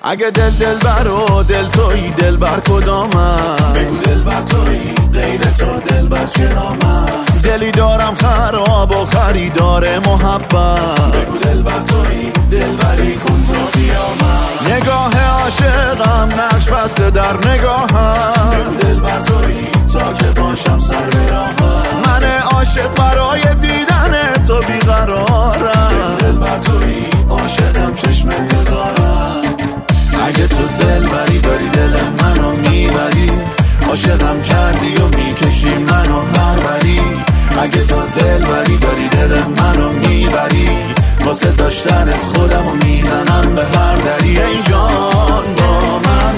اگه دلبر و دل تویی دلبر کدامم؟ بگو دلبر تویی غیر تو دلبر چرامم؟ دلی دارم خراب و خریدار محبت. بگو دلبر تویی دلبری کن تو قیامت. نگاه عاشقم نقش بسته در نگاهم. بگو دلبر تویی تا که باشم سر به راهم. من عاشق برای دیدن تو بیقرارم. بگو دلبر تویی عاشقم چشم انتظارم. اگه تو دلبری داری دل منو میبری، عاشقم کردی و میکشی منو پروری. اگه تو دلبری داری دل منو میبری، واسه داشتنت خودمو میزنم به هر دری. ای جان با من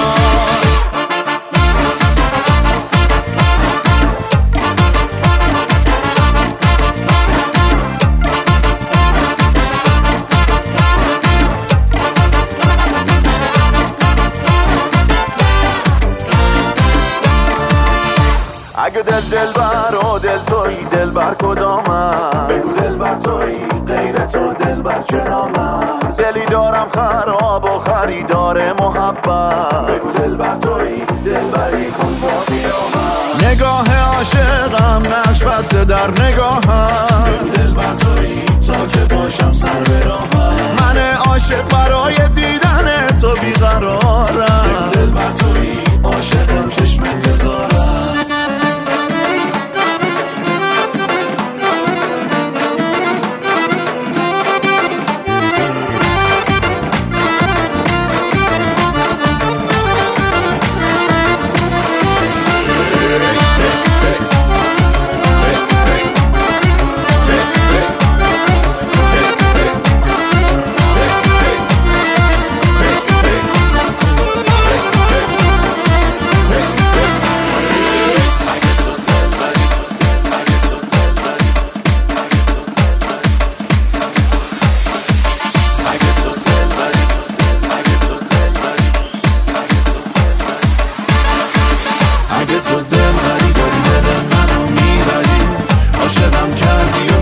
اگه دلبر و دل تویی دلبر کدامم؟ بگو دلبر تویی غیر تو دلبر چرامم؟ دلی دارم خراب و خریدار محبت. بگو دلبر تویی دلبری کن تا قیامت. نگاه عاشقم نقش بسته در نگاهم. بگو دلبر تویی تا که باشم سر به راهم. من عاشق برای دیدن تو بیقرارم. بگو دلبر تویی عاشقم چشم انتظارم. اگه تو دلبری داری دل منو میبری، عاشقم کردی